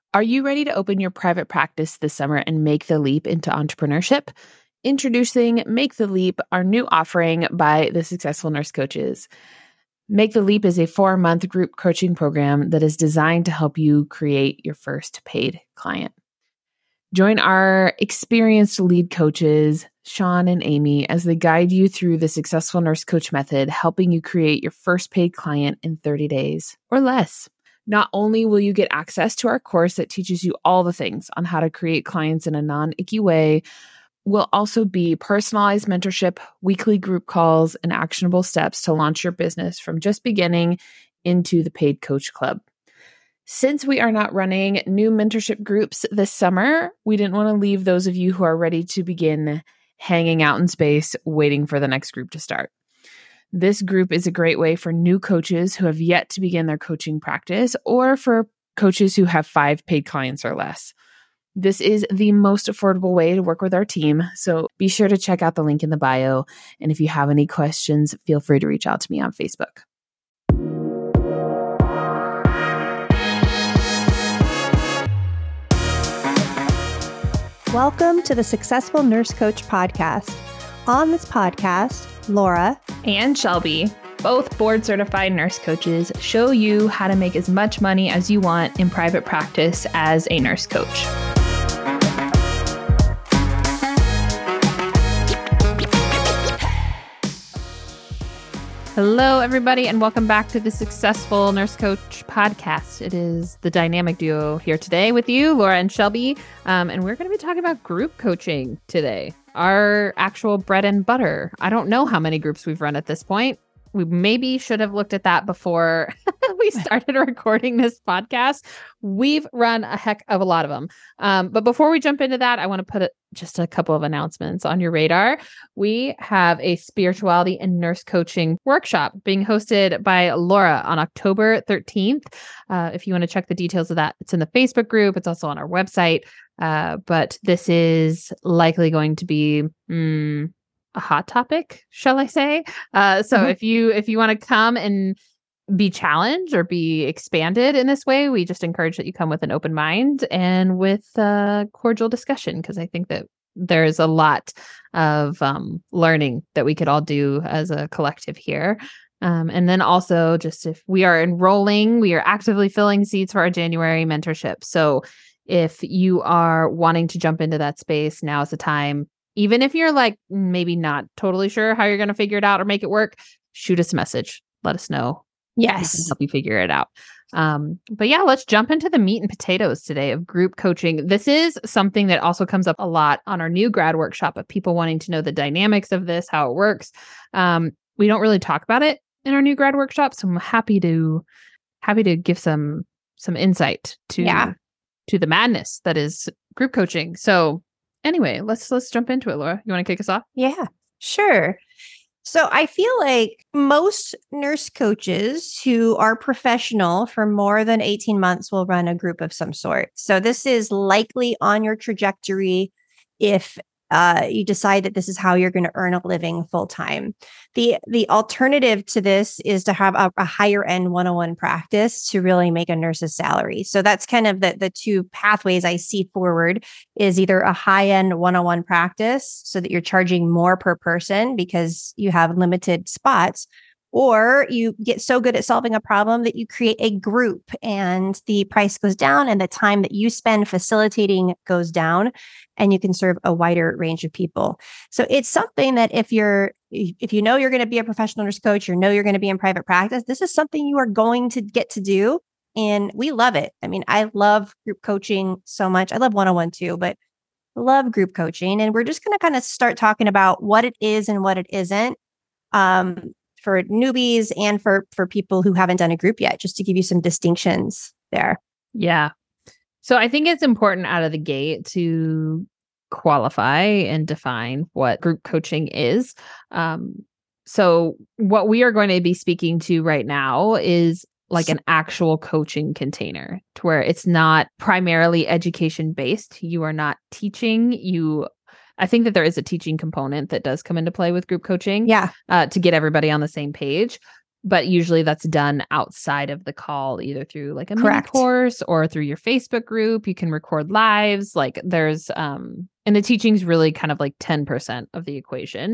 Are you ready to open your private practice this summer and make the leap into entrepreneurship? Introducing Make the Leap, our new offering by the Successful Nurse Coaches. Make the Leap is a 4-month group coaching program that is designed to help you create your first paid client. Join our experienced lead coaches, Sean and Amy, as they guide you through the Successful Nurse Coach method, helping you create your first paid client in 30 days or less. Not only will you get access to our course that teaches you all the things on how to create clients in a non-icky way, will also be personalized mentorship, weekly group calls, and actionable steps to launch your business from just beginning into the paid coach club. Since we are not running new mentorship groups this summer, we didn't want to leave those of you who are ready to begin hanging out in space waiting for the next group to start. This group is a great way for new coaches who have yet to begin their coaching practice or for coaches who have 5 paid clients or less. This is the most affordable way to work with our team, so be sure to check out the link in the bio. And if you have any questions, feel free to reach out to me on Facebook. Welcome to the Successful Nurse Coach podcast. On this podcast, Laura and Shelby, both board-certified nurse coaches, show you how to make as much money as you want in private practice as a nurse coach. Hello, everybody, and welcome back to the Successful Nurse Coach podcast. It is the dynamic duo here today with you, Laura and Shelby, and we're going to be talking about group coaching today, our actual bread and butter. I don't know how many groups we've run at this point. We maybe should have looked at that before we started recording this podcast. We've run a heck of a lot of them. But before we jump into that, I want to put just a couple of announcements on your radar. We have a spirituality and nurse coaching workshop being hosted by Laura on October 13th. If you want to check the details of that, it's in the Facebook group. It's also on our website. But this is likely going to be a hot topic, shall I say? If you want to come and be challenged or be expanded in this way, we just encourage that you come with an open mind and with cordial discussion, because I think that there's a lot of learning that we could all do as a collective here. And then also, just if we are enrolling, we are actively filling seats for our January mentorship. So if you are wanting to jump into that space, now is the time. Even if you're like maybe not totally sure how you're going to figure it out or make it work, shoot us a message. Let us know. Yes. We can help you figure it out. But yeah, let's jump into the meat and potatoes today of group coaching. This is something that also comes up a lot on our new grad workshop of people wanting to know the dynamics of this, how it works. We don't really talk about it in our new grad workshop, so I'm happy to give some insight to the madness that is group coaching. So anyway, let's jump into it, Laura. You want to kick us off? Yeah, sure. So I feel like most nurse coaches who are professional for more than 18 months will run a group of some sort. So this is likely on your trajectory if you decide that this is how you're going to earn a living full time. The alternative to this is to have a higher end one-on-one practice to really make a nurse's salary. So that's kind of the two pathways I see forward, is either a high end one-on-one practice so that you're charging more per person because you have limited spots, or you get so good at solving a problem that you create a group and the price goes down and the time that you spend facilitating goes down and you can serve a wider range of people. So it's something that if you know you're going to be a professional nurse coach, you know you're going to be in private practice, this is something you are going to get to do. And we love it. I mean, I love group coaching so much. I love one-on-one too, but I love group coaching. And we're just going to kind of start talking about what it is and what it isn't. For newbies and for people who haven't done a group yet, just to give you some distinctions there. Yeah. So I think it's important out of the gate to qualify and define what group coaching is. So what we are going to be speaking to right now is like an actual coaching container, to where it's not primarily education based. You are not teaching. I think that there is a teaching component that does come into play with group coaching. Yeah. To get everybody on the same page. But usually that's done outside of the call, either through like a mini Correct. course or through your Facebook group. You can record lives. Like there's and the teaching's really kind of like 10% of the equation.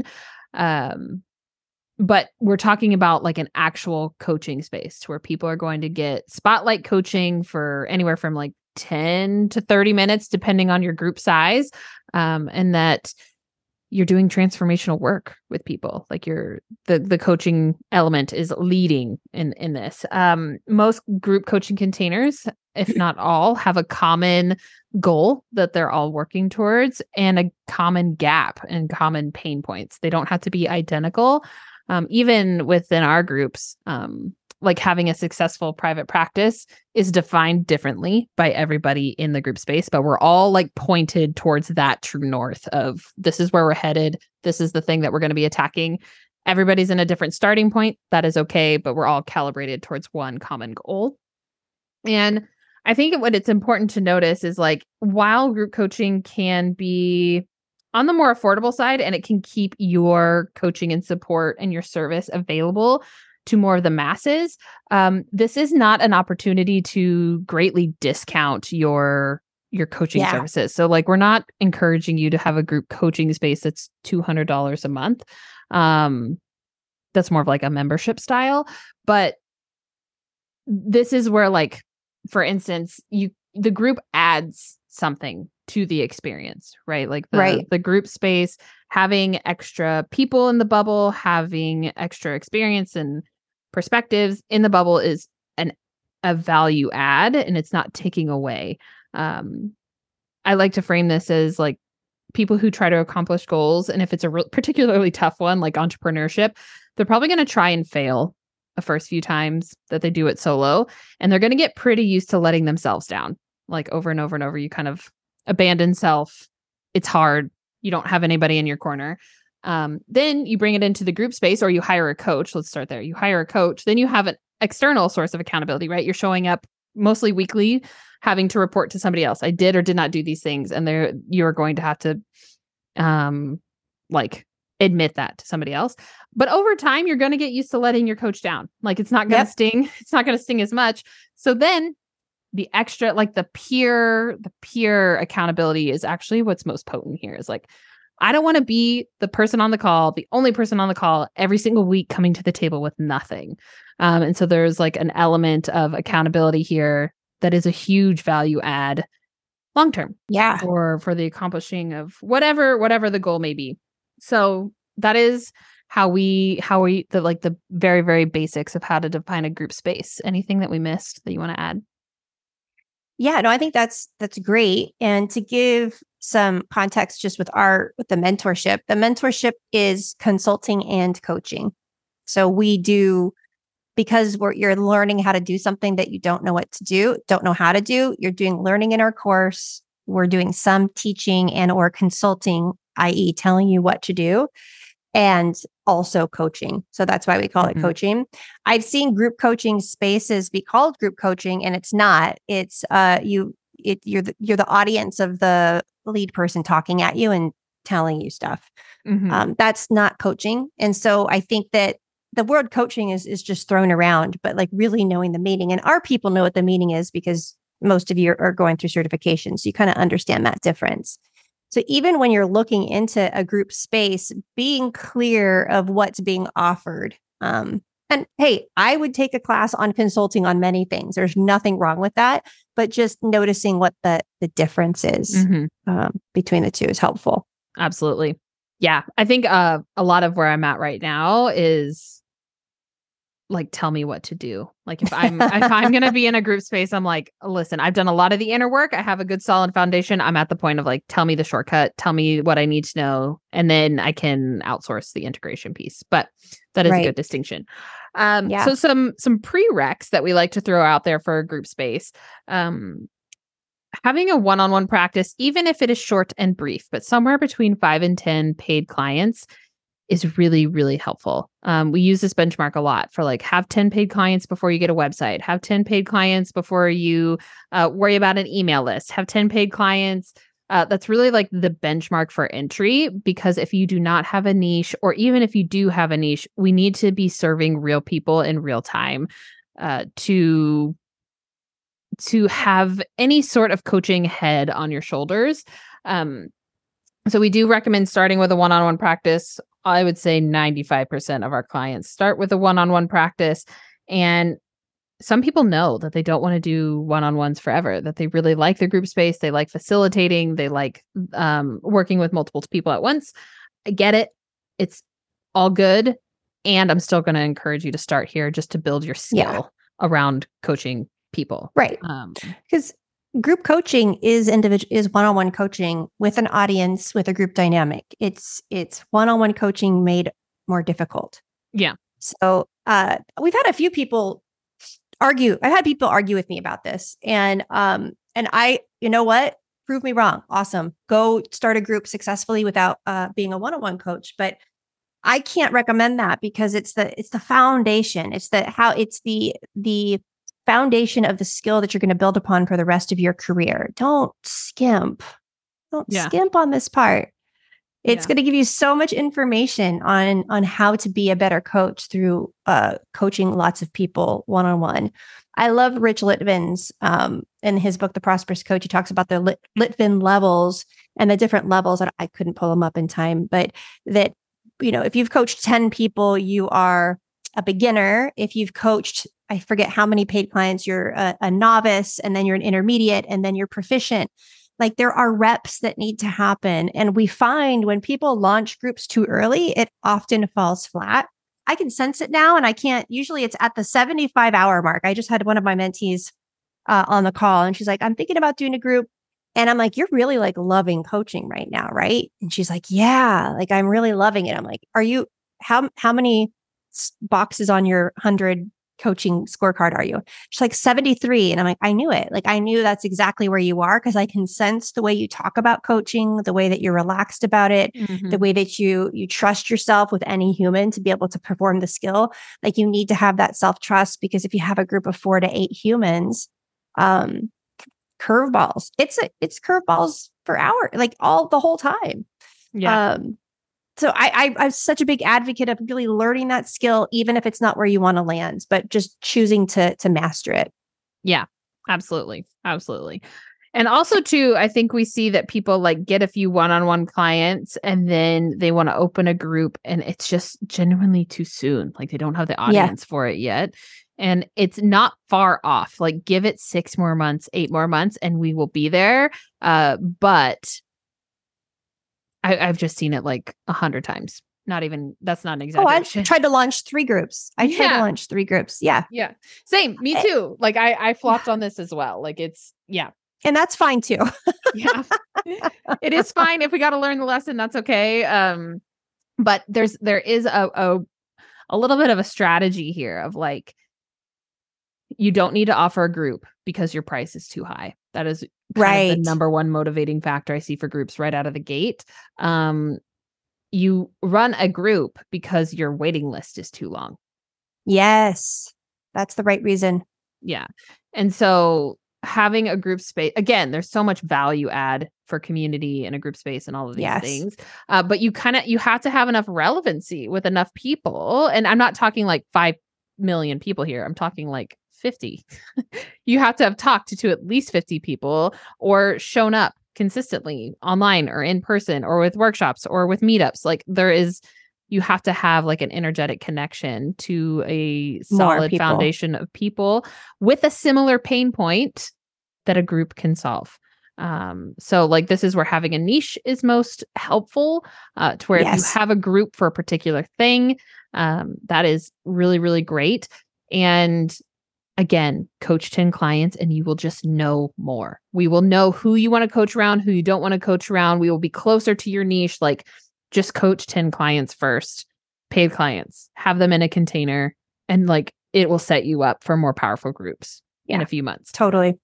But we're talking about like an actual coaching space where people are going to get spotlight coaching for anywhere from like 10 to 30 minutes, depending on your group size. And that you're doing transformational work with people. Like the coaching element is leading in this. Most group coaching containers, if not all, have a common goal that they're all working towards and a common gap and common pain points. They don't have to be identical. Even within our groups, like having a successful private practice is defined differently by everybody in the group space, but we're all like pointed towards that true north of this is where we're headed. This is the thing that we're going to be attacking. Everybody's in a different starting point. That is okay, but we're all calibrated towards one common goal. And I think what it's important to notice is like, while group coaching can be on the more affordable side, and it can keep your coaching and support and your service available to more of the masses, this is not an opportunity to greatly discount your coaching services. So like, we're not encouraging you to have a group coaching space that's $200 a month. That's more of like a membership style. But this is where, like, for instance, the group adds something to the experience, right? Like the group space, having extra people in the bubble, having extra experience and perspectives in the bubble is a value add, and it's not taking away. I like to frame this as like people who try to accomplish goals, and if it's a particularly tough one, like entrepreneurship, they're probably going to try and fail the first few times that they do it solo, and they're going to get pretty used to letting themselves down, like over and over and over. You kind of abandon self. It's hard. You don't have anybody in your corner. Then you bring it into the group space, or you hire a coach. Let's start there. You hire a coach. Then you have an external source of accountability, right? You're showing up mostly weekly, having to report to somebody else. I did or did not do these things. And you're going to have to like admit that to somebody else. But over time, you're going to get used to letting your coach down. Like, it's not going to sting. It's not going to sting as much. So then the extra, like the peer accountability is actually what's most potent here. Is like, I don't want to be the person on the call, the only person on the call every single week coming to the table with nothing. And so there's like an element of accountability here that is a huge value add long term. Yeah. For the accomplishing of whatever the goal may be. So that is how we the very, very basics of how to define a group space. Anything that we missed that you want to add? Yeah, no, I think that's great. And to give some context just with the mentorship is consulting and coaching. So we do, because you're learning how to do something that you don't know how to do, you're doing learning in our course. We're doing some teaching and or consulting, i.e. telling you what to do, and also coaching. So that's why we call it coaching. I've seen group coaching spaces be called group coaching, and it's not. It's you're the audience of the lead person talking at you and telling you stuff. That's not coaching. And so I think that the word coaching is just thrown around, but like really knowing the meaning, and our people know what the meaning is because most of you are going through certification. So you kind of understand that difference. So even when you're looking into a group space, being clear of what's being offered. And hey, I would take a class on consulting on many things. There's nothing wrong with that, but just noticing what the difference is between the two is helpful. Absolutely. Yeah. I think a lot of where I'm at right now is like, tell me what to do. Like if I'm going to be in a group space, I'm like, listen, I've done a lot of the inner work. I have a good solid foundation. I'm at the point of like, tell me the shortcut, tell me what I need to know. And then I can outsource the integration piece. But that is a good distinction. So some prereqs that we like to throw out there for a group space, having a one-on-one practice, even if it is short and brief, but somewhere between 5 and 10 paid clients is really, really helpful. We use this benchmark a lot for like, have 10 paid clients before you get a website, have 10 paid clients before you worry about an email list, have 10 paid clients That's really like the benchmark for entry, because if you do not have a niche, or even if you do have a niche, we need to be serving real people in real time to have any sort of coaching head on your shoulders. So we do recommend starting with a one-on-one practice. I would say 95% of our clients start with a one-on-one practice. And some people know that they don't want to do one-on-ones forever, that they really like the group space. They like facilitating. They like working with multiple people at once. I get it. It's all good. And I'm still going to encourage you to start here just to build your skill around coaching people. Right. Because group coaching is one-on-one coaching with an audience, with a group dynamic. It's one-on-one coaching made more difficult. Yeah. So we've had a few people argue. I've had people argue with me about this, and I, you know what? Prove me wrong. Awesome. Go start a group successfully without being a one-on-one coach. But I can't recommend that, because it's the foundation. It's the foundation of the skill that you're going to build upon for the rest of your career. Don't skimp on this part. It's going to give you so much information on how to be a better coach through coaching lots of people one-on-one. I love Rich Litvin's in his book, The Prosperous Coach. He talks about the Litvin levels and the different levels that I couldn't pull them up in time, but that, if you've coached 10 people, you are a beginner. If you've coached, I forget how many paid clients, you're a novice, and then you're an intermediate, and then you're proficient. Like, there are reps that need to happen. And we find when people launch groups too early, it often falls flat. I can sense it now, and I can't, usually it's at the 75-hour mark. I just had one of my mentees on the call, and she's like, I'm thinking about doing a group. And I'm like, you're really like loving coaching right now, right? And she's like, yeah, like I'm really loving it. I'm like, how many boxes on your 100 coaching scorecard are you? She's like 73. And I'm like, I knew it. Like, I knew that's exactly where you are, because I can sense the way you talk about coaching, the way that you're relaxed about it, the way that you trust yourself with any human to be able to perform the skill. Like, you need to have that self-trust, because if you have a group of 4 to 8 humans, curveballs, it's curveballs for hours, like the whole time. Yeah. So I'm such a big advocate of really learning that skill, even if it's not where you want to land, but just choosing to master it. Yeah, absolutely. Absolutely. And also too, I think we see that people like get a few one-on-one clients and then they want to open a group, and it's just genuinely too soon. Like, they don't have the audience for it yet. And it's not far off. Like, give it 6 more months, 8 more months, and we will be there. But I've just seen it like 100 times. That's not an exaggeration. I tried to launch 3 groups. Yeah. Yeah. Same. Me too. Like, I flopped on this as well. Like, and that's fine too. Yeah. It is fine. If we got to learn the lesson, that's okay. But there is a little bit of a strategy here of like, you don't need to offer a group because your price is too high. That is kind of the number one motivating factor I see for groups right out of the gate. You run a group because your waiting list is too long. Yes, that's the right reason. Yeah. And so having a group space, again, there's so much value add for community in a group space and all of these things. But you have to have enough relevancy with enough people. And I'm not talking like 5 million people here. I'm talking like 50. You have to have talked to at least 50 people, or shown up consistently online or in person or with workshops or with meetups. Like, you have to have like an energetic connection to a solid foundation of people with a similar pain point that a group can solve. So like, this is where having a niche is most helpful, to where if you have a group for a particular thing, that is really, really great. And again, coach 10 clients and you will just know more. We will know who you want to coach around, who you don't want to coach around. We will be closer to your niche. Like, just coach 10 clients first, paid clients, have them in a container, and like, it will set you up for more powerful groups in a few months. Totally.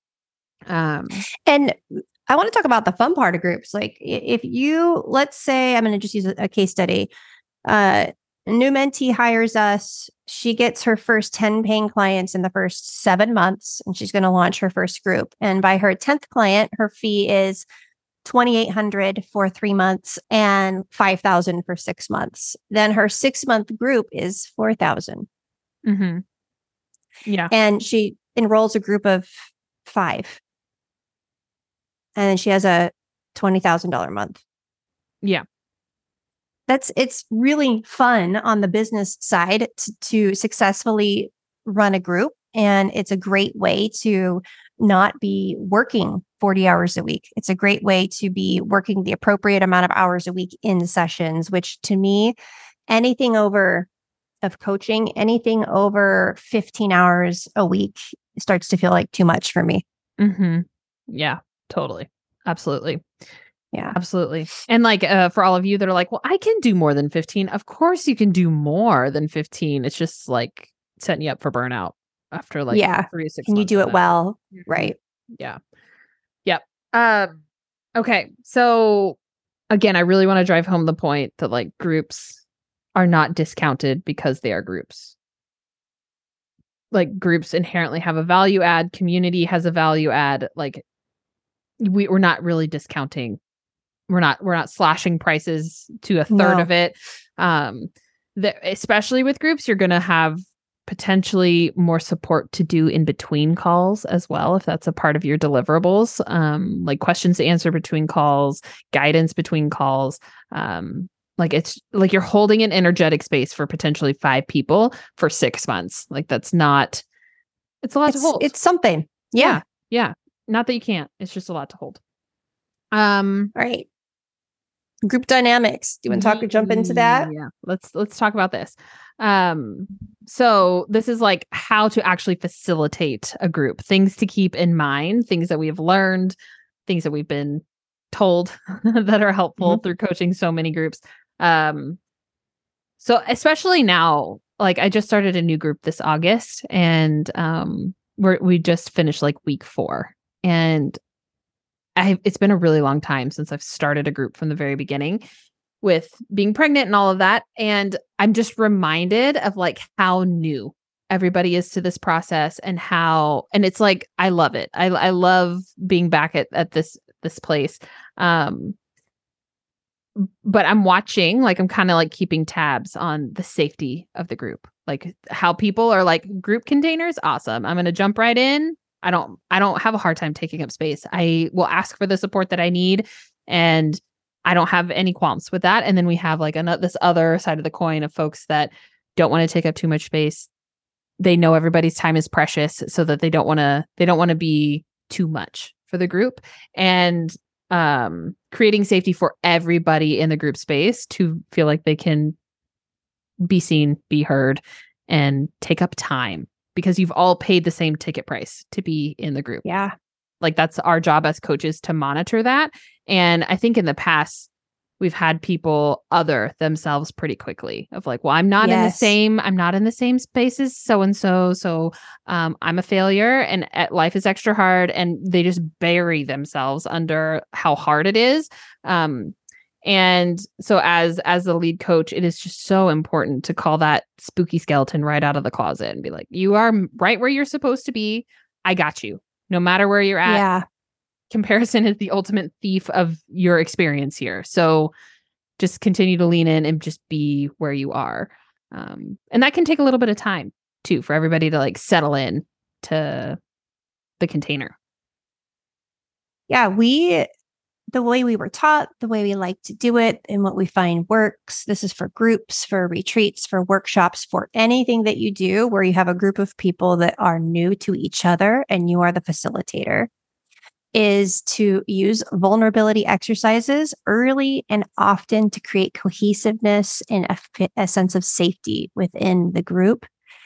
And I want to talk about the fun part of groups. Like, if you, let's say, I'm going to just use a case study. A new mentee hires us. She gets her first 10 paying clients in the first 7 months, and she's going to launch her first group. And by her 10th client, her fee is $2,800 for 3 months and $5,000 for 6 months. Then her 6-month group is $4,000. Mm-hmm. Yeah. And she enrolls a group of 5. And then she has a $20,000 a month. Yeah. It's really fun on the business side to successfully run a group. And it's a great way to not be working 40 hours a week. It's a great way to be working the appropriate amount of hours a week in sessions, which to me, anything over 15 hours a week starts to feel like too much for me. Mm-hmm. Yeah, totally. Absolutely. Yeah. Absolutely. And like for all of you that are like, well, I can do more than 15. Of course you can do more than 15. It's just like setting you up for burnout after like 3 to 6 Can you months do of it that. well? Right. Yeah. Yep. Okay. So again, I really want to drive home the point that like groups are not discounted because they are groups. Like groups inherently have a value add, community has a value add. Like we're not really discounting. We're not slashing prices to a third of it. Especially with groups, you're going to have potentially more support to do in between calls as well, if that's a part of your deliverables, like questions to answer between calls, guidance between calls. Like it's like you're holding an energetic space for potentially 5 people for 6 months. Like that's not, it's a lot to hold. It's something. Yeah. Yeah. Not that you can't. It's just a lot to hold. All right. Group dynamics. Do you want to jump into that? Yeah. Let's talk about this. So this is like how to actually facilitate a group, things to keep in mind, things that we have learned, things that we've been told that are helpful through coaching so many groups. So especially now, like I just started a new group this August and we just finished like week 4 and it's been a really long time since I've started a group from the very beginning with being pregnant and all of that. And I'm just reminded of like how new everybody is to this process and it's like, I love it. I love being back at this place. But I'm watching, like, I'm kind of like keeping tabs on the safety of the group, like how people are like group containers. Awesome. I'm going to jump right in. I don't have a hard time taking up space. I will ask for the support that I need and I don't have any qualms with that. And then we have like this other side of the coin of folks that don't want to take up too much space. They know everybody's time is precious so that they don't want to be too much for the group, and creating safety for everybody in the group space to feel like they can be seen, be heard, and take up time. Because you've all paid the same ticket price to be in the group. Yeah. Like that's our job as coaches to monitor that. And I think in the past, we've had people other themselves pretty quickly of like, well, I'm not in the same space as so-and-so. So I'm a failure and life is extra hard. And they just bury themselves under how hard it is. And so as the lead coach, it is just so important to call that spooky skeleton right out of the closet and be like, you are right where you're supposed to be. I got you. No matter where you're at. Yeah. Comparison is the ultimate thief of your experience here. So just continue to lean in and just be where you are. And that can take a little bit of time too, for everybody to like settle in to the container. Yeah. The way we were taught, the way we like to do it, and what we find works. This is for groups, for retreats, for workshops, for anything that you do where you have a group of people that are new to each other and you are the facilitator, is to use vulnerability exercises early and often to create cohesiveness and a sense of safety within the group.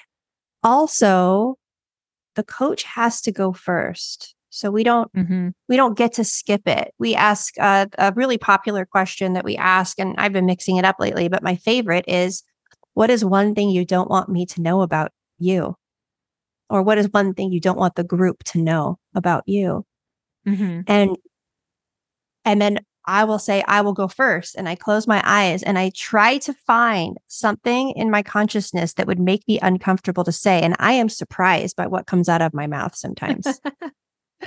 Also, the coach has to go first. So we don't get to skip it. We ask a really popular question that we ask, and I've been mixing it up lately, but my favorite is, what is one thing you don't want me to know about you? Or what is one thing you don't want the group to know about you? Mm-hmm. And then I will say, I will go first. And I close my eyes and I try to find something in my consciousness that would make me uncomfortable to say. And I am surprised by what comes out of my mouth sometimes.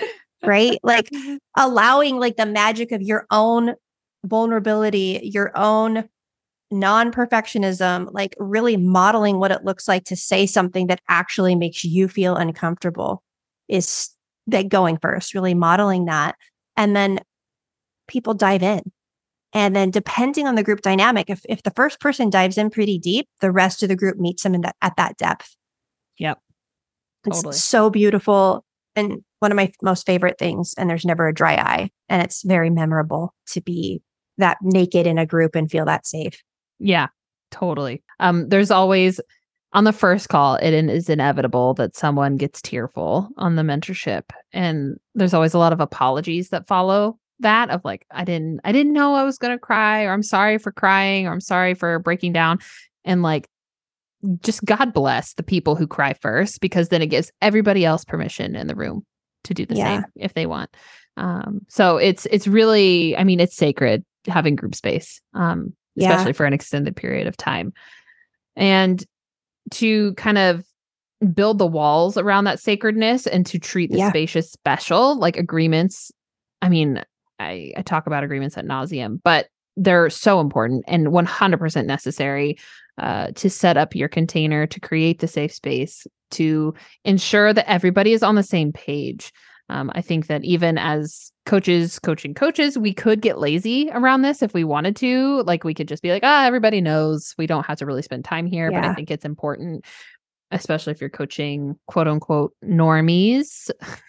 right? Like allowing like the magic of your own vulnerability, your own non-perfectionism, like really modeling what it looks like to say something that actually makes you feel uncomfortable is that going first, really modeling that. And then people dive in. And then depending on the group dynamic, if the first person dives in pretty deep, the rest of the group meets them at that depth. Yep. Totally. It's so beautiful. And one of my most favorite things, and there's never a dry eye. And it's very memorable to be that naked in a group and feel that safe. Yeah, totally. There's always on the first call, it is inevitable that someone gets tearful on the mentorship. And there's always a lot of apologies that follow that of like, I didn't know I was going to cry, or I'm sorry for crying, or I'm sorry for breaking down. And like, just God bless the people who cry first, because then it gives everybody else permission in the room to do the same if they want. So it's really, I mean, it's sacred having group space, especially for an extended period of time. And to kind of build the walls around that sacredness and to treat the space as special, like agreements. I mean, I talk about agreements ad nauseum, but they're so important and 100% necessary to set up your container, to create the safe space, to ensure that everybody is on the same page. I think that even as coaches, coaching coaches, we could get lazy around this if we wanted to. Like we could just be like, everybody knows, we don't have to really spend time here. But I think it's important, especially if you're coaching quote unquote normies,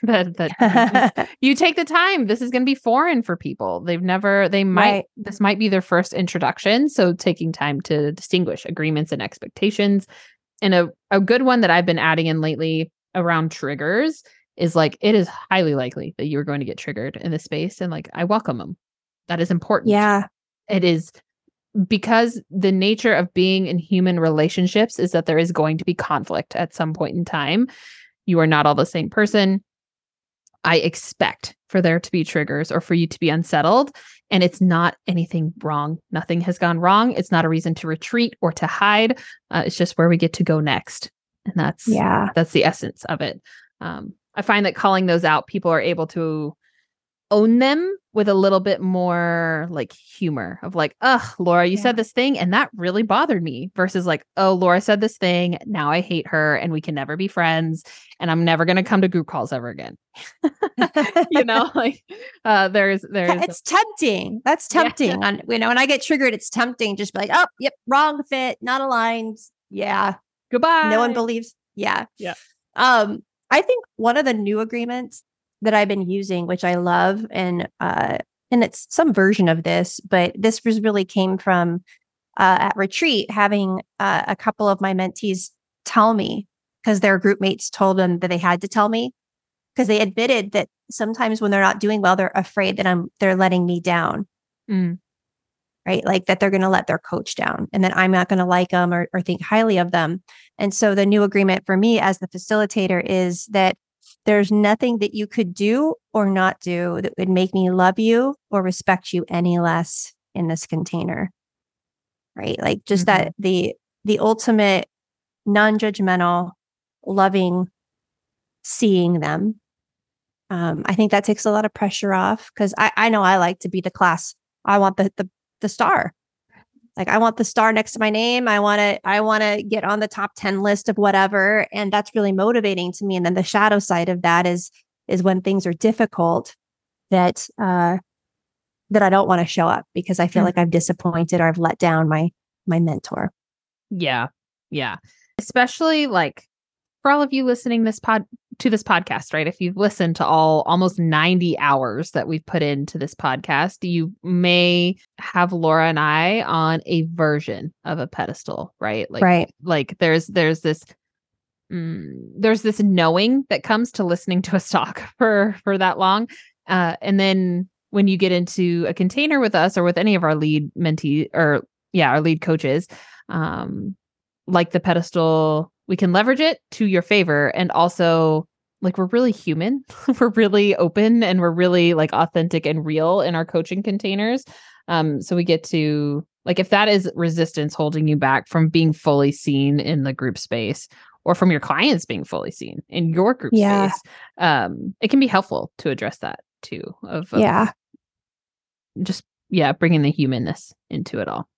that you take the time. This is going to be foreign for people. This might be their first introduction. So taking time to distinguish agreements and expectations. And a good one that I've been adding in lately around triggers is like, it is highly likely that you're going to get triggered in this space. And like, I welcome them. That is important. Yeah. It is, because the nature of being in human relationships is that there is going to be conflict at some point in time. You are not all the same person. I expect for there to be triggers or for you to be unsettled. And it's not anything wrong. Nothing has gone wrong. It's not a reason to retreat or to hide. It's just where we get to go next. And that's the essence of it. I find that calling those out, people are able to own them with a little bit more like humor of like, Laura, you said this thing and that really bothered me, versus like, oh, Laura said this thing, now I hate her and we can never be friends and I'm never going to come to group calls ever again. Like there's it's tempting. That's tempting. On when I get triggered, it's tempting. Just be like, oh, yep, wrong fit, not aligned. Yeah. Goodbye. No one believes. Yeah. Yeah. I think one of the new agreements that I've been using, which I love, and it's some version of this, but this really came from at retreat, having a couple of my mentees tell me, because their group mates told them that they had to tell me, because they admitted that sometimes when they're not doing well, they're afraid that they're letting me down. Right? Like that they're going to let their coach down and then I'm not going to like them or think highly of them. And so the new agreement for me as the facilitator is that there's nothing that you could do or not do that would make me love you or respect you any less in this container. Right? Like just that the ultimate non-judgmental, loving, seeing them. I think that takes a lot of pressure off, because I know I like to be the class. I want the star. Like I want the star next to my name. I want to get on the top 10 list of whatever. And that's really motivating to me. And then the shadow side of that is when things are difficult that I don't want to show up because I feel like I've disappointed or I've let down my mentor. Yeah. Yeah. Especially like for all of you listening to this podcast, right? If you've listened to almost 90 hours that we've put into this podcast, you may have Laura and I on a version of a pedestal, right? Like there's this knowing that comes to listening to us talk for that long. And then when you get into a container with us or with any of our lead mentee our lead coaches, like the pedestal, we can leverage it to your favor. And also like, we're really human, we're really open, and we're really like authentic and real in our coaching containers. So we get to like, if that is resistance holding you back from being fully seen in the group space, or from your clients being fully seen in your group Yeah. space. It can be helpful to address that too, of Yeah. just bringing the humanness into it all.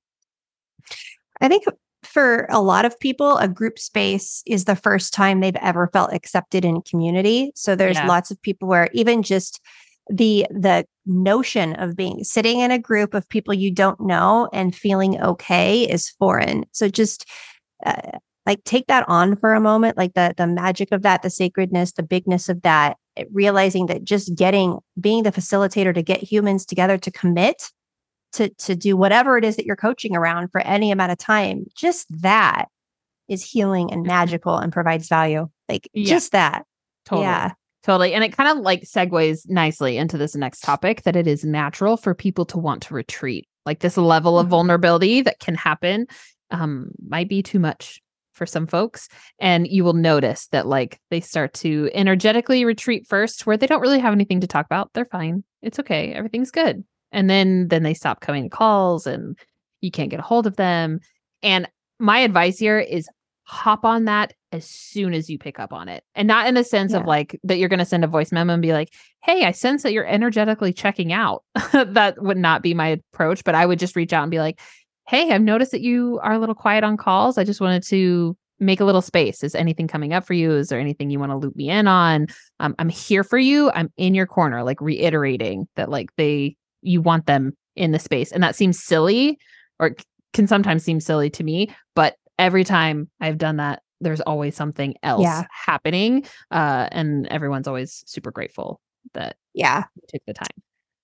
I think for a lot of people, a group space is the first time they've ever felt accepted in community. So there's lots of people where even just the notion of being sitting in a group of people you don't know and feeling okay is foreign. So just like take that on for a moment, like the magic of that, the sacredness, the bigness of that, realizing that just being the facilitator to get humans together to commit to do whatever it is that you're coaching around for any amount of time, just that is healing and magical and provides value. Like just that. Totally. Yeah. Totally. And it kind of like segues nicely into this next topic, that it is natural for people to want to retreat. Like this level of vulnerability that can happen might be too much for some folks. And you will notice that like they start to energetically retreat first, where they don't really have anything to talk about. They're fine. It's okay. Everything's good. And then they stop coming to calls and you can't get a hold of them. And my advice here is hop on that as soon as you pick up on it. And not in the sense of like that you're going to send a voice memo and be like, hey, I sense that you're energetically checking out. That would not be my approach, but I would just reach out and be like, hey, I've noticed that you are a little quiet on calls. I just wanted to make a little space. Is anything coming up for you? Is there anything you want to loop me in on? I'm here for you. I'm in your corner, like reiterating that like you want them in the space. And that seems silly, or can sometimes seem silly to me, but every time I've done that, there's always something else happening. And everyone's always super grateful that you took the time.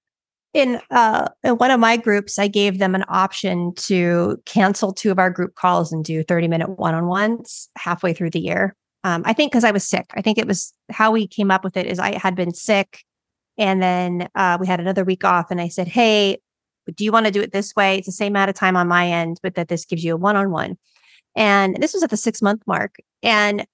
In one of my groups, I gave them an option to cancel 2 of our group calls and do 30-minute one-on-ones halfway through the year. I think because I was sick. I think it was how we came up with it is I had been sick. And then we had another week off and I said, hey, do you want to do it this way? It's the same amount of time on my end, but that this gives you a one-on-one. And this was at the 6-month mark. And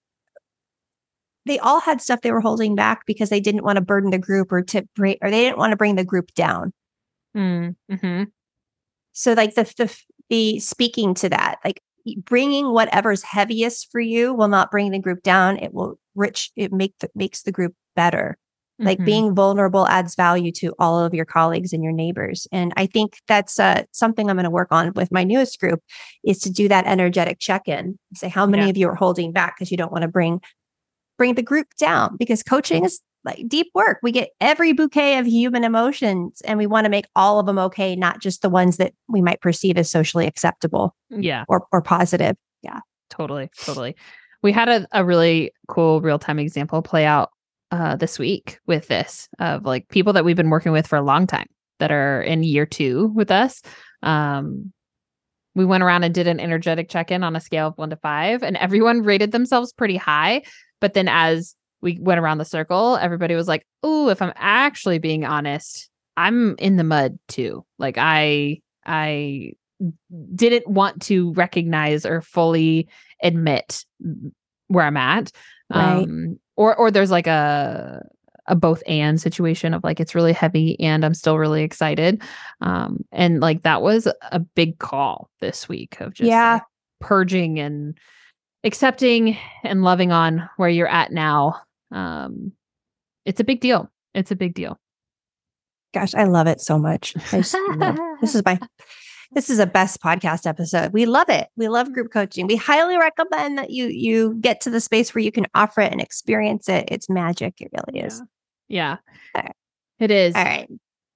they all had stuff they were holding back because they didn't want to burden the group or they didn't want to bring the group down. Mm-hmm. So like the speaking to that, like bringing whatever's heaviest for you will not bring the group down. It will makes the group better. Like being vulnerable adds value to all of your colleagues and your neighbors. And I think that's something I'm going to work on with my newest group, is to do that energetic check-in. Say how many of you are holding back because you don't want to bring the group down, because coaching is like deep work. We get every bouquet of human emotions and we want to make all of them okay, not just the ones that we might perceive as socially acceptable or positive. Yeah, totally. We had a really cool real-time example play out this week with this, of like people that we've been working with for a long time that are in year 2 with us. We went around and did an energetic check-in on a scale of 1 to 5, and everyone rated themselves pretty high. But then as we went around the circle, everybody was like, oh, if I'm actually being honest, I'm in the mud too. Like I didn't want to recognize or fully admit where I'm at. Right. Or there's like a both and situation of like, it's really heavy and I'm still really excited. And like, that was a big call this week of just like purging and accepting and loving on where you're at now. It's a big deal. Gosh, I love it so much. This is a best podcast episode. We love it. We love group coaching. We highly recommend that you get to the space where you can offer it and experience it. It's magic. It really is. Yeah. Right. It is. All right.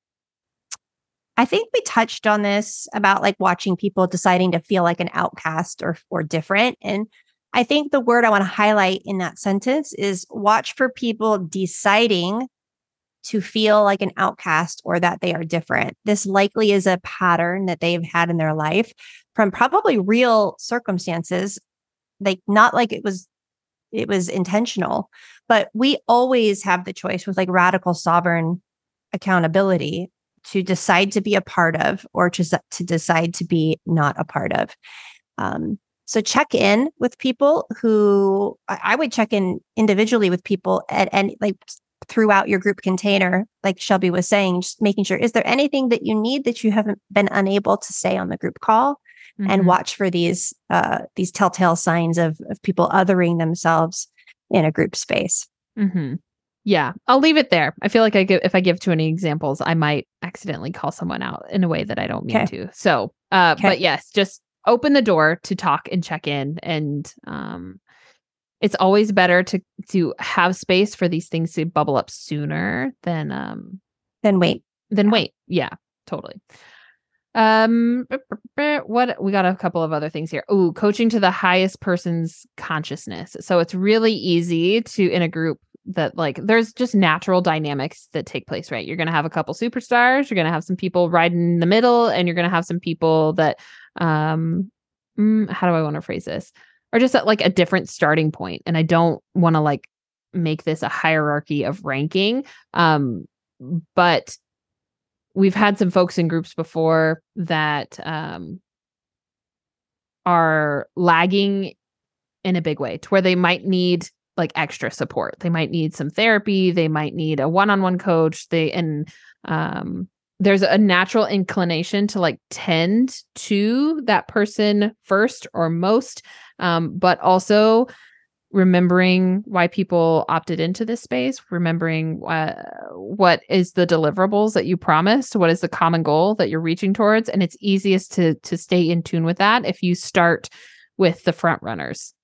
I think we touched on this about like watching people deciding to feel like an outcast or different. And I think the word I want to highlight in that sentence is watch for people deciding to feel like an outcast or that they are different. This likely is a pattern that they've had in their life from probably real circumstances, like not like it was intentional, but we always have the choice with like radical sovereign accountability to decide to be a part of or to decide to be not a part of. So check in with people who I would check in individually with people and like throughout your group container, like Shelby was saying, just making sure, is there anything that you need that you haven't been unable to say on the group call and watch for these telltale signs of people othering themselves in a group space. Mm-hmm. Yeah, I'll leave it there. I feel like if I give too many examples, I might accidentally call someone out in a way that I don't mean to. So, but yes, just open the door to talk and check in. And it's always better to have space for these things to bubble up sooner than wait. Wait. Yeah, totally. What we got a couple of other things here. Ooh, coaching to the highest person's consciousness. So it's really easy to, in a group, that like there's just natural dynamics that take place, right? You're going to have a couple superstars, you're going to have some people right in the middle, and you're going to have some people that how do I want to phrase this, are just at like a different starting point. And I don't want to like make this a hierarchy of ranking, but we've had some folks in groups before that are lagging in a big way, to where they might need like extra support. They might need some therapy. They might need a one-on-one coach. There's a natural inclination to like tend to that person first or most, but also remembering why people opted into this space, remembering what is the deliverables that you promised, what is the common goal that you're reaching towards. And it's easiest to stay in tune with that if you start with the front runners,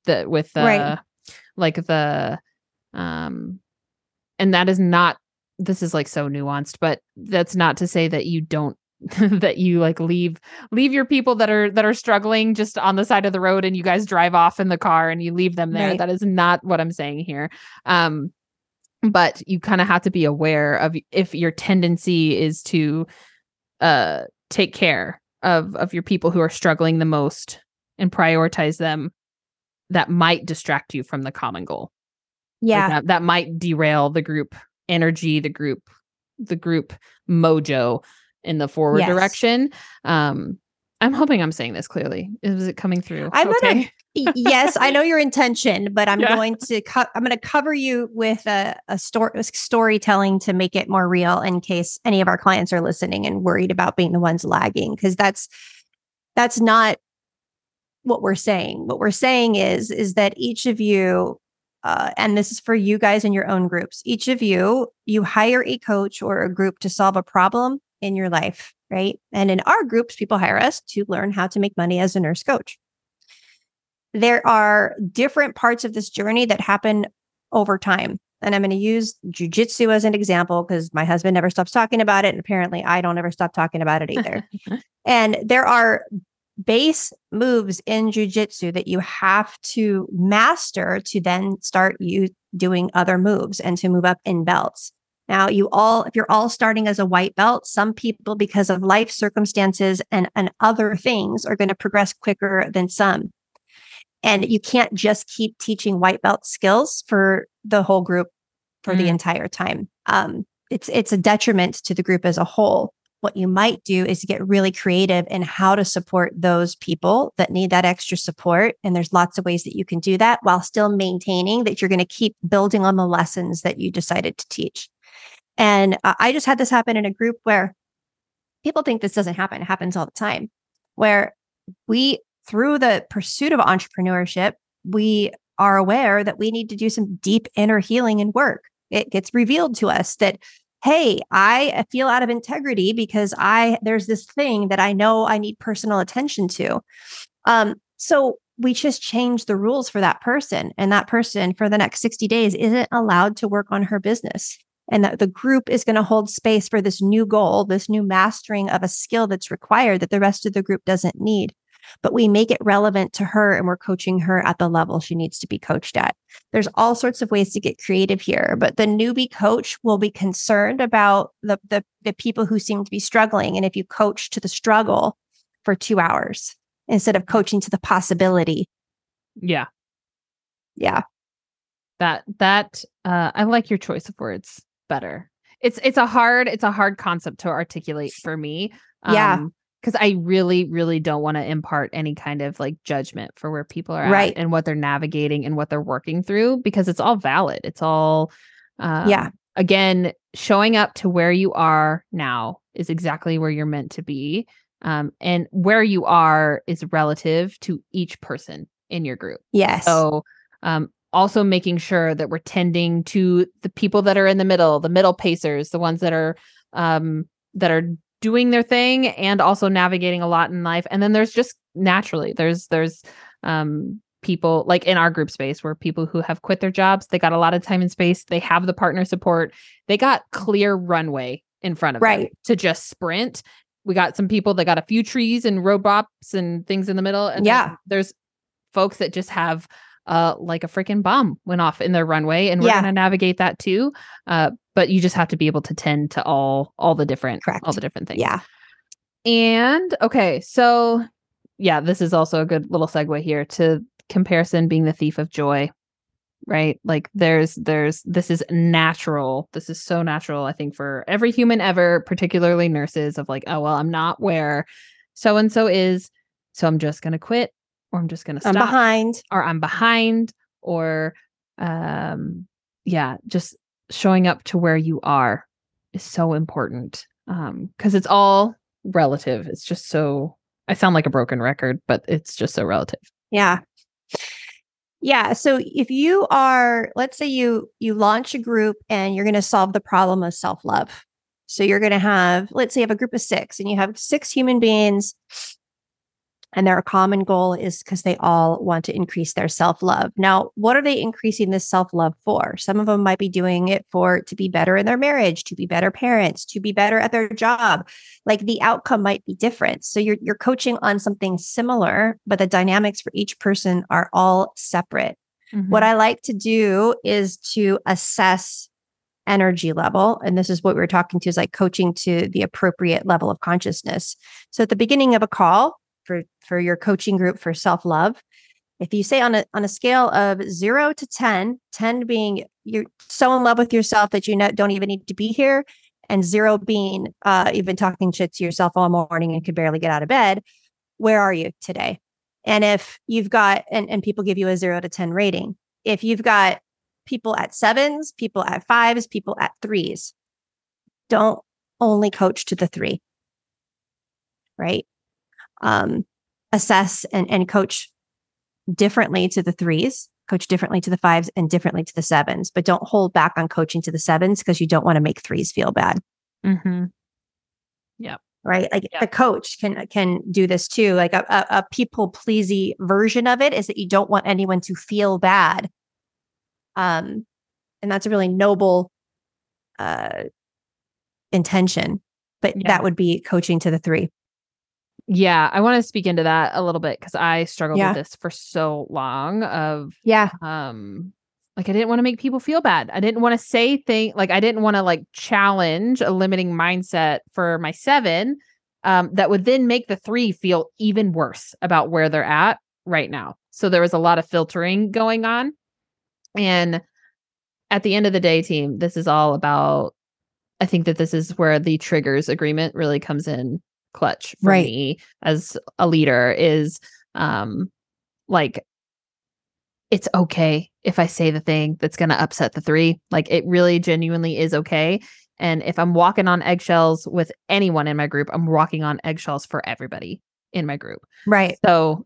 and that is not, this is like so nuanced, but that's not to say that you don't that you like leave your people that are struggling just on the side of the road and you guys drive off in the car and you leave them there. Right. That is not what I'm saying here. But you kind of have to be aware of if your tendency is to take care of your people who are struggling the most and prioritize them. That might distract you from the common goal. Yeah. Like that might derail the group energy, the group mojo in the forward direction. I'm hoping I'm saying this clearly. Is it coming through? Yes, I know your intention, but I'm going to I'm going to cover you with a storytelling to make it more real in case any of our clients are listening and worried about being the ones lagging, because that's not what we're saying. What we're saying is that each of you, and this is for you guys in your own groups, each of you hire a coach or a group to solve a problem in your life, right? And in our groups, people hire us to learn how to make money as a nurse coach. There are different parts of this journey that happen over time. And I'm going to use jujitsu as an example because my husband never stops talking about it. And apparently I don't ever stop talking about it either. And there are base moves in jujitsu that you have to master to then start doing other moves and to move up in belts. Now, if you're all starting as a white belt, some people, because of life circumstances and other things, are going to progress quicker than some. And you can't just keep teaching white belt skills for the whole group for the entire time. It's a detriment to the group as a whole. What you might do is get really creative in how to support those people that need that extra support. And there's lots of ways that you can do that while still maintaining that you're going to keep building on the lessons that you decided to teach. And I just had this happen in a group where people think this doesn't happen. It happens all the time, where through the pursuit of entrepreneurship, we are aware that we need to do some deep inner healing and work. It gets revealed to us that, hey, I feel out of integrity because there's this thing that I know I need personal attention to. So we just change the rules for that person, and that person for the next 60 days isn't allowed to work on her business. And that the group is going to hold space for this new goal, this new mastering of a skill that's required that the rest of the group doesn't need. But we make it relevant to her and we're coaching her at the level she needs to be coached at. There's all sorts of ways to get creative here, but the newbie coach will be concerned about the people who seem to be struggling. And if you coach to the struggle for 2 hours instead of coaching to the possibility. Yeah. Yeah. That I like your choice of words better. It's a hard concept to articulate for me. Because I really, really don't want to impart any kind of like judgment for where people are at and what they're navigating and what they're working through, because it's all valid. It's all, again, showing up to where you are now is exactly where you're meant to be. And where you are is relative to each person in your group. Yes. So also making sure that we're tending to the people that are in the middle pacers, the ones that are doing their thing and also navigating a lot in life. And then there's just naturally there's people like in our group space where people who have quit their jobs, they got a lot of time and space, they have the partner support, they got clear runway in front of them to just sprint. We got some people that got a few trees and roadblocks and things in the middle. And there's folks that just have like a freaking bomb went off in their runway, and we're going to navigate that too. But you just have to be able to tend to all the different things. Yeah. And okay, so this is also a good little segue here to comparison being the thief of joy, right? Like this is natural. This is so natural, I think, for every human ever, particularly nurses, of like, oh, well, I'm not where so-and-so is, so I'm just going to quit, or I'm just going to stop. I'm behind, or just showing up to where you are is so important. Because it's all relative. It's just so, I sound like a broken record, but it's just so relative. Yeah. Yeah. So if you are, let's say you launch a group and you're going to solve the problem of self-love. So you're going to have, let's say you have a group of 6 and you have 6 human beings, and their common goal is because they all want to increase their self-love. Now, what are they increasing this self-love for? Some of them might be doing it to be better in their marriage, to be better parents, to be better at their job. Like the outcome might be different. So you're coaching on something similar, but the dynamics for each person are all separate. Mm-hmm. What I like to do is to assess energy level. And this is what we were talking to, is like coaching to the appropriate level of consciousness. So at the beginning of a call, for your coaching group for self-love, if you say on a scale of 0 to 10, 10 being you're so in love with yourself that you don't even need to be here, and 0 being you've been talking shit to yourself all morning and could barely get out of bed, where are you today? And if you've got, and people give you a 0 to 10 rating, if you've got people at 7s, people at 5s, people at 3s, don't only coach to the 3, right? Assess and coach differently to the 3s, coach differently to the 5s, and differently to the 7s, but don't hold back on coaching to the 7s because you don't want to make 3s feel bad. Mm-hmm. Yeah. Right. Like the coach can do this too. Like a people pleasy version of it is that you don't want anyone to feel bad. And that's a really noble intention, but that would be coaching to the 3. Yeah, I want to speak into that a little bit because I struggled with this for so long. Like I didn't want to make people feel bad. I didn't want to say things like I didn't want to like challenge a limiting mindset for my 7 that would then make the 3 feel even worse about where they're at right now. So there was a lot of filtering going on, and at the end of the day, team, this is all about. I think that this is where the triggers agreement really comes in clutch for me as a leader, is like it's okay if I say the thing that's going to upset the 3. Like it really genuinely is okay. And if I'm walking on eggshells with anyone in my group, I'm walking on eggshells for everybody in my group. Right. So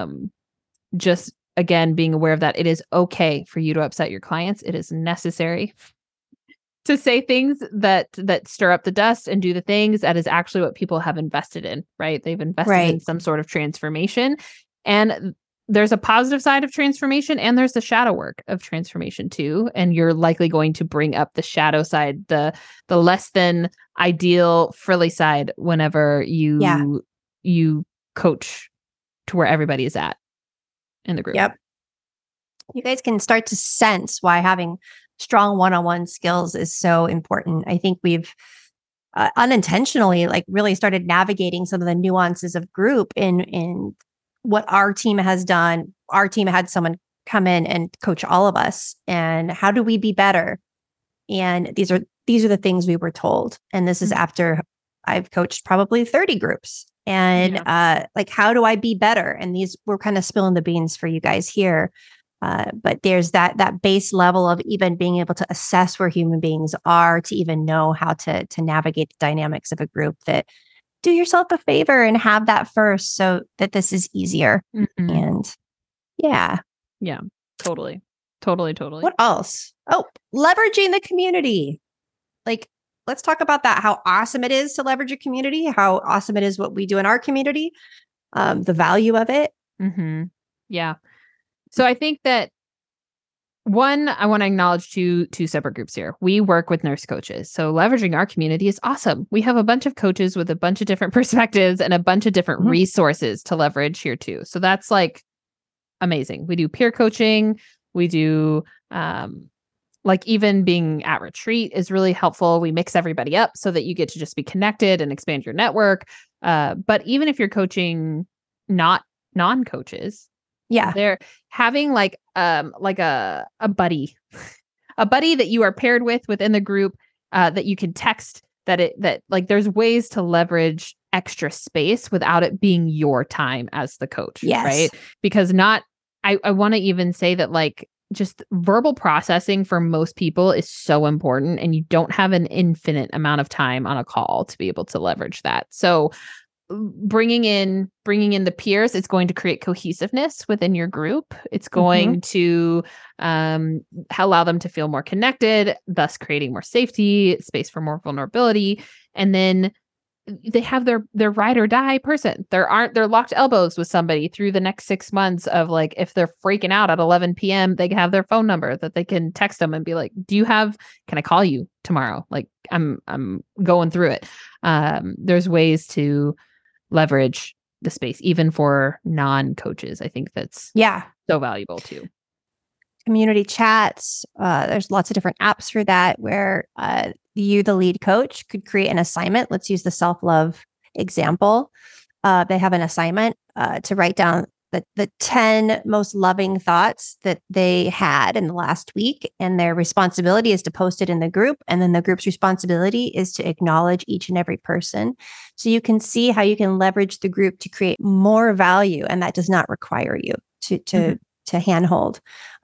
just again being aware of that, it is okay for you to upset your clients. It is necessary to say things that stir up the dust and do the things that is actually what people have invested in, right? They've invested in some sort of transformation, and there's a positive side of transformation and there's the shadow work of transformation too. And you're likely going to bring up the shadow side, the less than ideal frilly side whenever you coach to where everybody is at in the group. Yep. You guys can start to sense why having strong one-on-one skills is so important. I think we've unintentionally like really started navigating some of the nuances of group in what our team has done. Our team had someone come in and coach all of us, and how do we be better? And these are the things we were told. And this is after I've coached probably 30 groups. And like, how do I be better? And these we're kind of spilling the beans for you guys here. But there's that base level of even being able to assess where human beings are, to even know how to navigate the dynamics of a group that do yourself a favor and have that first so that this is easier. Mhm. And yeah. Yeah, totally. Totally. What else? Oh, leveraging the community. Like, let's talk about that. How awesome it is to leverage a community, how awesome it is what we do in our community, the value of it. Mm-hmm. Yeah. So I think that one, I want to acknowledge two separate groups here. We work with nurse coaches. So leveraging our community is awesome. We have a bunch of coaches with a bunch of different perspectives and a bunch of different resources to leverage here too. So that's like amazing. We do peer coaching. We do like even being at retreat is really helpful. We mix everybody up so that you get to just be connected and expand your network. But even if you're coaching not non-coaches, they're having like a buddy, a buddy that you are paired with within the group that you can text that like there's ways to leverage extra space without it being your time as the coach. Yes. Right. Because I want to even say that like just verbal processing for most people is so important, and you don't have an infinite amount of time on a call to be able to leverage that. So bringing in the peers, it's going to create cohesiveness within your group. It's going to allow them to feel more connected, thus creating more safety, space for more vulnerability. And then they have their ride or die person. They're locked elbows with somebody through the next 6 months of like, if they're freaking out at 11 p.m., they have their phone number that they can text them and be like, can I call you tomorrow? Like I'm going through it. There's ways to leverage the space, even for non-coaches. I think that's so valuable too. Community chats. There's lots of different apps for that where you, the lead coach, could create an assignment. Let's use the self-love example. They have an assignment to write down the 10 most loving thoughts that they had in the last week. And their responsibility is to post it in the group. And then the group's responsibility is to acknowledge each and every person. So you can see how you can leverage the group to create more value. And that does not require you to handhold.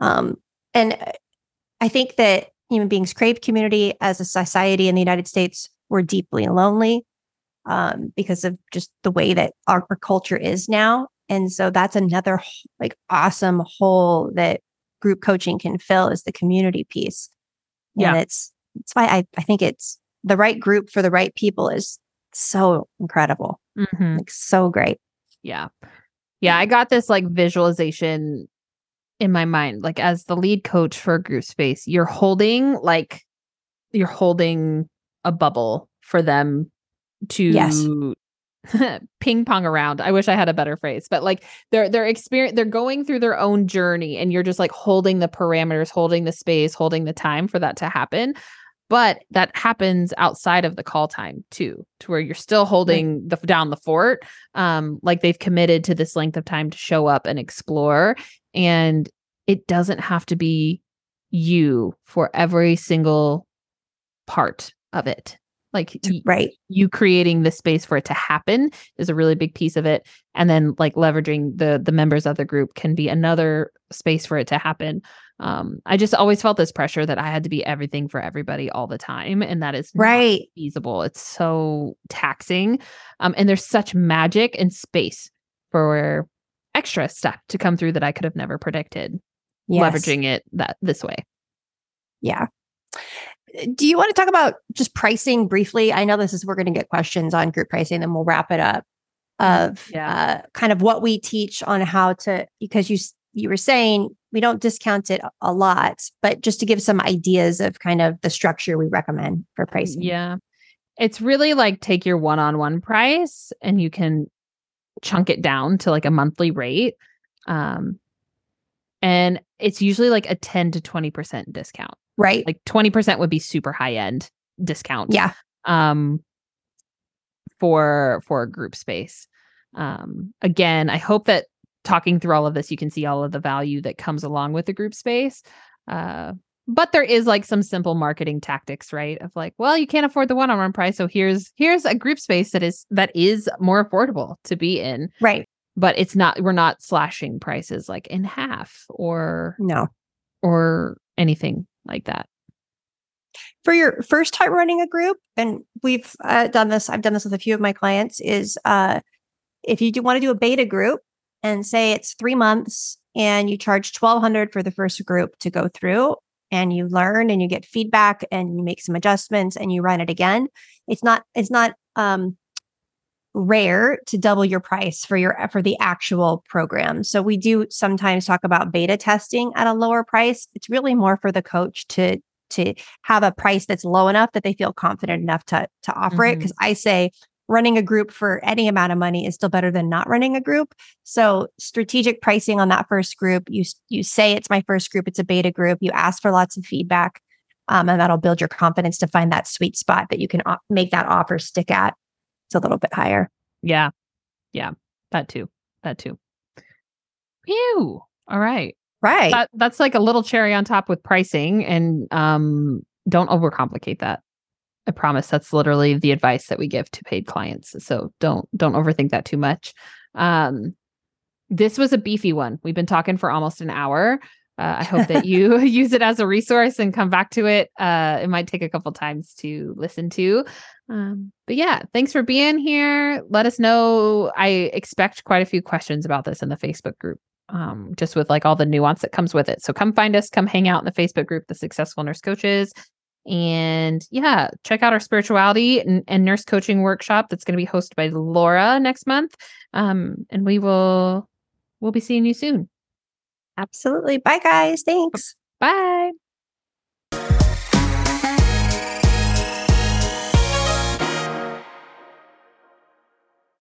And I think that human beings crave community. As a society in the United States, we're deeply lonely because of just the way that our culture is now. And so that's another like awesome hole that group coaching can fill, is the community piece. And it's why I think it's the right group for the right people is so incredible. Like so great. Yeah. I got this like visualization in my mind, like as the lead coach for a group space, you're holding a bubble for them to ping pong around. I wish I had a better phrase, but like they're going through their own journey, and you're just like holding the parameters, holding the space, holding the time for that to happen. But that happens outside of the call time too, to where you're still holding down the fort. Like they've committed to this length of time to show up and explore. And it doesn't have to be you for every single part of it. Like you creating the space for it to happen is a really big piece of it. And then like leveraging the members of the group can be another space for it to happen. I just always felt this pressure that I had to be everything for everybody all the time. And that is not feasible. It's so taxing. And there's such magic and space for extra stuff to come through that I could have never predicted. Leveraging it this way. Yeah. Do you want to talk about just pricing briefly? I know we're going to get questions on group pricing, then we'll wrap it up of kind of what we teach on how to, because you were saying we don't discount it a lot, but just to give some ideas of kind of the structure we recommend for pricing. Yeah. It's really like take your one-on-one price and you can chunk it down to like a monthly rate. And it's usually like a 10 to 20% discount. Right. Like 20% would be super high end discount. Yeah. For a group space. Again, I hope that talking through all of this, you can see all of the value that comes along with the group space. But there is like some simple marketing tactics, right? Of like, well, you can't afford the one-on-one price. So here's a group space that is more affordable to be in. Right. But we're not slashing prices like in half or anything like that. For your first time running a group, and we've done this, I've done this with a few of my clients, is if you do want to do a beta group and say it's 3 months and you charge $1,200 for the first group to go through, and you learn and you get feedback and you make some adjustments and you run it again. It's not rare to double your price for the actual program. So we do sometimes talk about beta testing at a lower price. It's really more for the coach to have a price that's low enough that they feel confident enough to offer it. Because I say running a group for any amount of money is still better than not running a group. So strategic pricing on that first group, you say it's my first group, it's a beta group. You ask for lots of feedback, and that'll build your confidence to find that sweet spot that you can make that offer stick at. It's a little bit higher. Yeah. That too. Phew. All right. Right. That's like a little cherry on top with pricing, and don't overcomplicate that. I promise that's literally the advice that we give to paid clients. So don't overthink that too much. This was a beefy one. We've been talking for almost an hour. I hope that you use it as a resource and come back to it. It might take a couple times to listen to. But yeah, thanks for being here. Let us know. I expect quite a few questions about this in the Facebook group, just with like all the nuance that comes with it. So come find us, come hang out in the Facebook group, The Successful Nurse Coaches. And yeah, check out our spirituality and nurse coaching workshop that's going to be hosted by Laura next month. And we'll be seeing you soon. Absolutely. Bye, guys. Thanks. Bye.